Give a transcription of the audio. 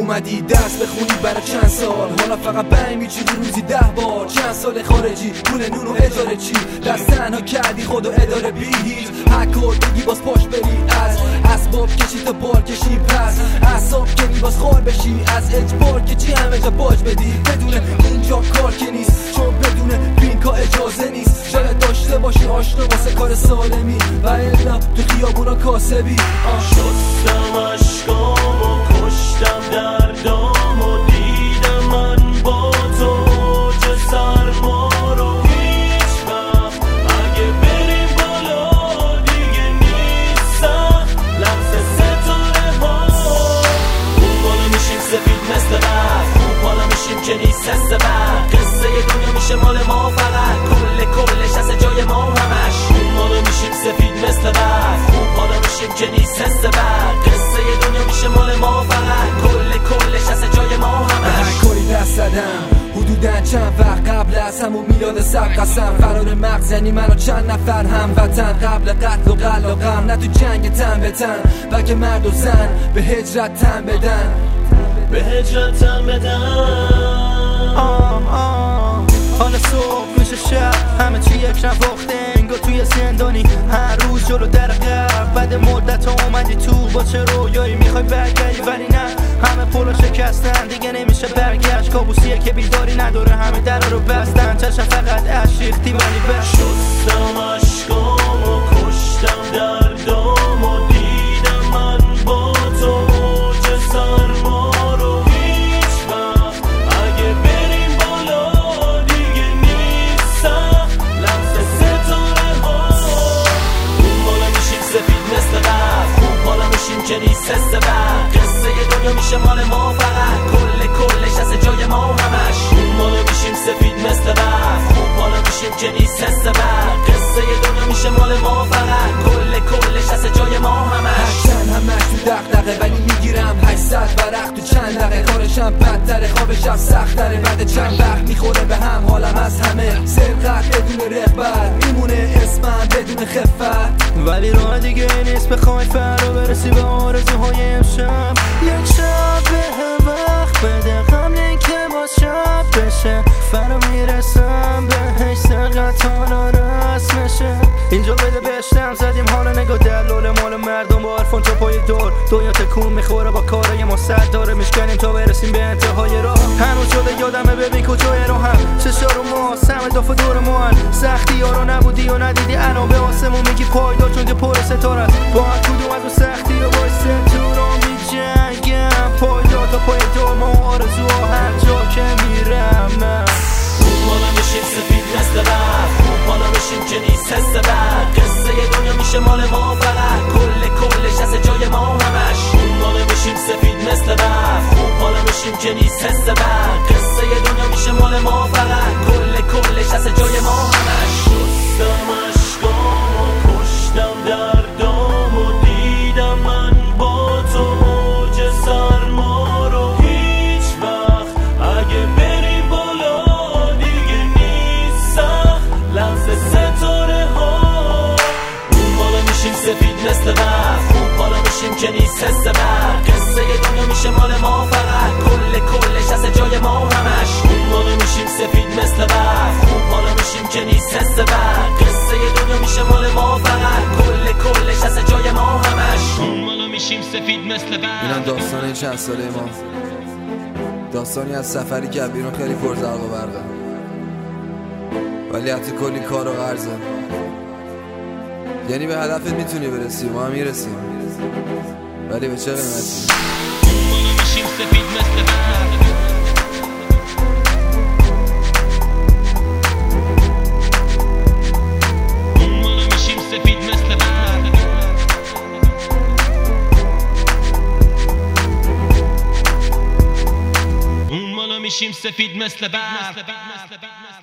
اومدی درس بخونی برای چند سال، حالا فقط بنگ میچینی روزی 10 بار. چند سال خارجی پول نون و اجاره چی، دست تنها کردی خود و اداره بی هیچ. حکار بگی باز پاش بری از اسباب کشی تا بار کشی، پس اعصاب کنی باز خار بشی از اجبار که چی همه جا باج بدی. بدون اینجا کار که نیست، چون بدون پینکا اجازه نیست. شاید داشته باشی آشنا واسه کار سالمی و الا تو خیابونا کاسبی. شستم اشکام و کشتم دردام و دیدم من با تو چه سرما رو. هیچ وقت اگه بریم بالا دیگه نیستم لحظه ستاره ها. اون بالا میشیم سفید مثل برف، اون بالا میشیم که نیست حس برق. قصه دنیا میشه مال ما فقط، کلش از جای ما همش. اون بالا میشیم سفید مثل برف، اون بالا میشیم که نیست حس برق. قصه دنیا میشه مال ما فقط، کلش از جای ما همش. هر کاری دست زدم حدوداً چند وقت قبل از همون میلاد سب قسم. قرار مغز یعنی من و چند نفر هم وطن، قبل قتل و قلاقم نه تو جنگ تن به تن، بلکه مرد و زن به هجرت تن بدن، به هجرت تن بدن. حالا صبح میشه شب همه چی یک نواخته، انگار توی زندانی هر روز جلو در قبل. بعد مدت ها اومدی تو با چه رویایی میخوای برگردی، ولی نه همه پولا شکستن دیگه نمیشه برگشت. کابوسیه که بیداری نداره همه در رو بستن، چشم فقط عشق ریختی ولی بس. شستم اشکام و کشتم دردام و دیدم من با تو چه سرما رو. هیچ وقت اگه بریم بالا دیگه نیستم لمس ستاره ها. اون بالا میشیم سفید مثل برف، اون بالا میشیم که نیست حس برق. قصه دنیا میشه مال ما فقط، کلش از جای ما همش. اون بالا میشیم سفید مثل برف، اون بالا میشیم که نیست حس برق. قصه دنیا میشه مال ما فقط، کلش از جای ما همش. هرچند همش تو دغدغه ولی میگیرم 800 ورق تو چند دقیقه. کارشم بدتره خوابشم سختره، بعد چند وقت میخوره به هم حالم از همه. سرقت بدون رغبت میمونه اسمم بدون خفت، ولی راه دیگه نیست بخوای فرا برسی به آرزوهای امشب. یک شب به وقت بده قبل اینکه باز شب بشه، فرا میرسم بهش سرقت حالا رسمشه. اینجا بده بشتم زدیم حالا نگاه دلوله مال مردم با آرفون تا پای دور. دنیا تکون میخوره با کارای ما سر داره میشکنیم تا برسیم به انتهای راه. هنوز شده یادمه ببین کجای راهم، چشا رو ما سم داف دور ما سختی ها رو نبودی و ندیدی الان به آسمون میگی پایدار چون که پر ستاره است. با هر کدوم از اون سختی و باعث تو رو میجنگم پایدار تا پای دور ما آرزوها هر جا که میرم. اون بالا میشیم سفید مثل برف، اون بالا میشیم که نیست حس برق. قصه دنیا میشه مال ما فقط، کلش از جای ما همش. اون بالا میشیم سفید مثل برف، اون بالا میشیم که نیست حس برق. قصه دنیا میشه مال ما فقط، کلش از جای ما همش. شستم اشکام و کشتم دردام و دیدم من با تو موج سرما رو. هیچ وقت اگه بریم بالا دیگه نیستم لمس ستاره ها. اون بالا میشیم سفید مثل برف، اون بالا میشیم که نیست حس برق. قصه دنیا میشه مال ما فقط، کلش از جای ما همش. اون بالا میشیم سفید مثل برف، اون بالا میشیم که نیست حس برق. قصه دنیا میشه مال ما فقط، کلش از جای ما همش. اون بالا میشیم سفید مثل برف. اینم داستان چند ساله ما، داستانی از سفری که بیرون خیلی پرزرق و برقه، ولی حتی کلی کار و قرضه. یعنی به هدفت میتونی برسی، ما هم میرسیم، ولی به چه قیمتی؟ اون بالا میشیم سفید مثل برف. اون بالا میشیم سفید مثل برف. اون بالا میشیم سفید مثل برف.